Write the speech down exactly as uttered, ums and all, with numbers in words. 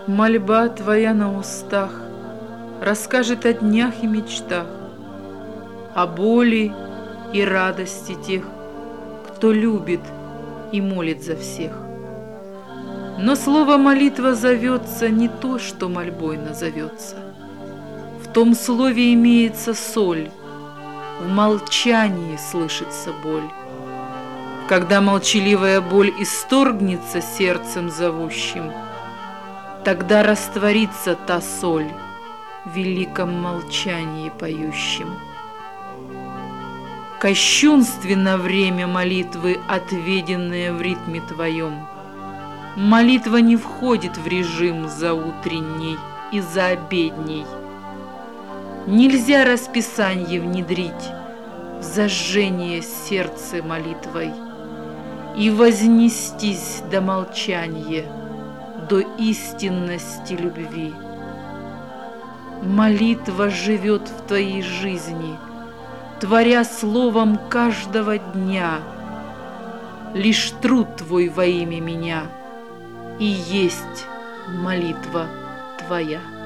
Мольба твоя на устах расскажет о днях и мечтах, о боли и радости тех, кто любит и молит за всех. Но слово молитва зовется не то, что мольбой назовется. В том слове имеется соль, в молчании слышится боль. Когда молчаливая боль исторгнется сердцем зовущим, тогда растворится та соль в великом молчании поющем. Кощунственно время молитвы, отведенное в ритме твоем. Молитва не входит в режим заутренней и заобедней. Нельзя расписанье внедрить в зажжение сердца молитвой и вознестись до молчания, до истинности любви. Молитва живет в твоей жизни, творя словом каждого дня. Лишь труд твой во имя меня и есть молитва твоя.